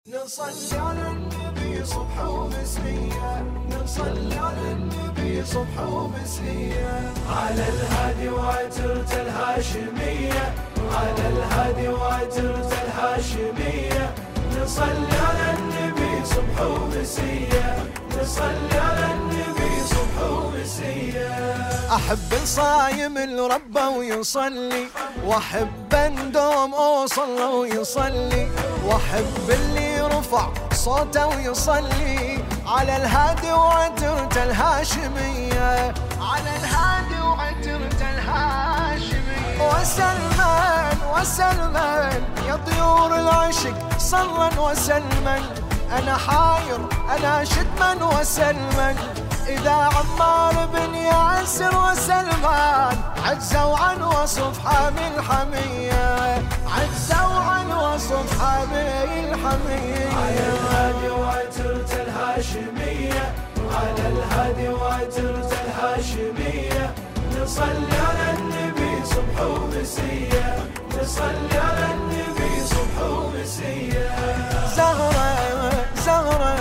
نصلي على النبي صبح ومسية، نصلي على النبي صبح ومسية، على الهادي وعترة الهاشمية، على الهادي وعترة الهاشمية، نصلي على النبي صبح ومسية، نصلي على النبي صبح ومسية. أحب الصايم الربه ويصلي، وأحب ندوم أوصل ويصلي، وأحب اللي رفع صوته ويصلي على الهادي وعترة الهاشمية، على الهادي وعترة الهاشمية. وسلمان وسلمان يا طيور العشق صلا وسلما، أنا حاير أنا شدما وسلما، إذا عمار بن ياسر وسلمان عجزوا عن وصف حامي الحمية، عجزوا عن وصف حامي الحمية. على الهادي وعترة الهاشمية، على الهادي وعترة الهاشمية، نصلي على النبي صبح ومسية، نصلي على النبي صبح ومسية. زهرة زهرة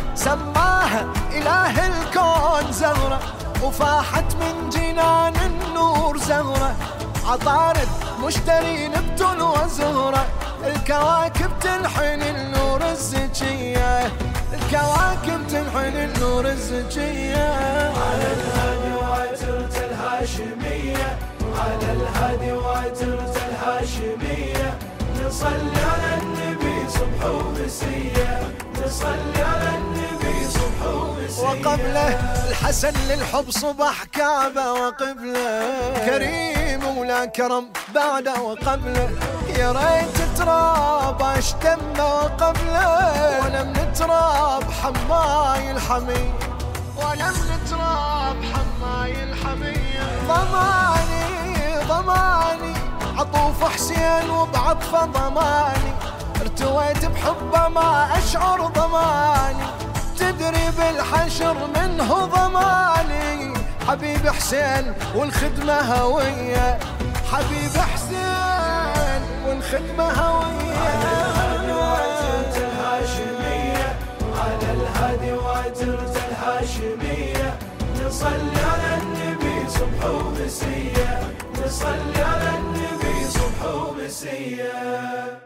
سماها إله الكون زهرة، وفاحت من جنان النور زهرة، عطارد مشتري نبتل وزهرة، الكواكب تنحن النور الزكية، الكواكب تنحن النور الزكية. على الهادي وعترة الهاشمية، على الهادي وعترة الهاشمية، نصلي على النبي صبح ومسية، نصلي على النبي صبح ومسية. وقبله الحسن للحب صبح كعبة، وقبله كريم ولا كرم بعده، وقبله يا ريت تراب اشتم، وقبله ولم نتراب حماي الحمي، ولم نتراب حماي الحمي. ضماني ضماني عطوف حسين وبعطفه ضماني، ارتويت بحبه ما أشعر ضماني، تدري بالحشر منه ضماني، حبيب حسين والخدمة هوية، حبيب حسين والخدمة هوية. على الهادي وعترة الهاشمية، على الهادي وعترة الهاشمية، نصلي على النبي صبح ومسية، نصلي على النبي صبح ومسية.